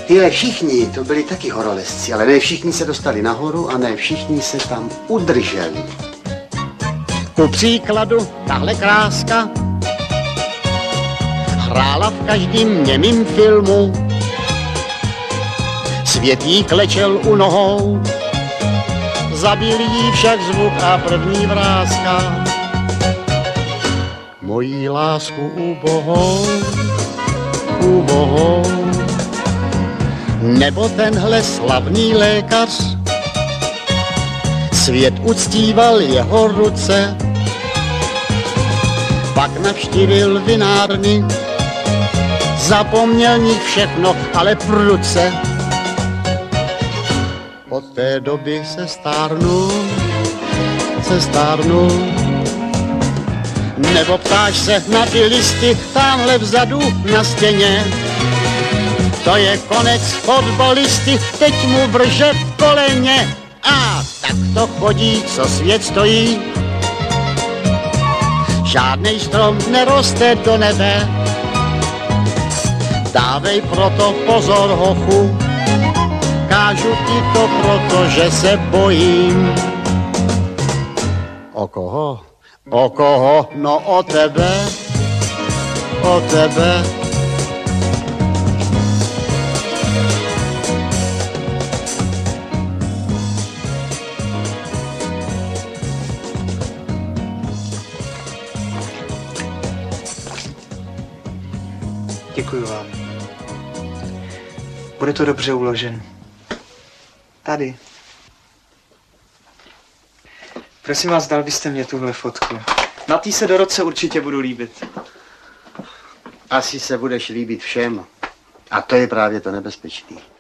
Tyhle všichni, to byli taky horolezci, ale ne všichni se dostali nahoru a ne všichni se tam udrželi. Ku příkladu, tahle kráska hrála v každém němým filmu. Svět jí klečel u nohou, zabil jí však zvuk a první vrázka. Mojí lásku ubohou, nebo tenhle slavný lékař. Svět uctíval jeho ruce, pak navštívil vinárny, zapomněl nich všechno, ale pruce. Od té doby se stárnu. Nebo ptáš se na ty listy tamhle vzadu na stěně. To je konec fotbalisty, teď mu vrže koleně. A tak to chodí, co svět stojí. Žádnej strom neroste do nebe. Dávej proto pozor, hochu. Kážu ti to proto, že se bojím. O koho? O koho? No o tebe. O tebe. Děkuju vám. Bude to dobře uložen. Tady. Prosím vás, dal byste mě tuhle fotku. Na tý se Dorotce určitě budu líbit. Asi se budeš líbit všem. A to je právě to nebezpečný.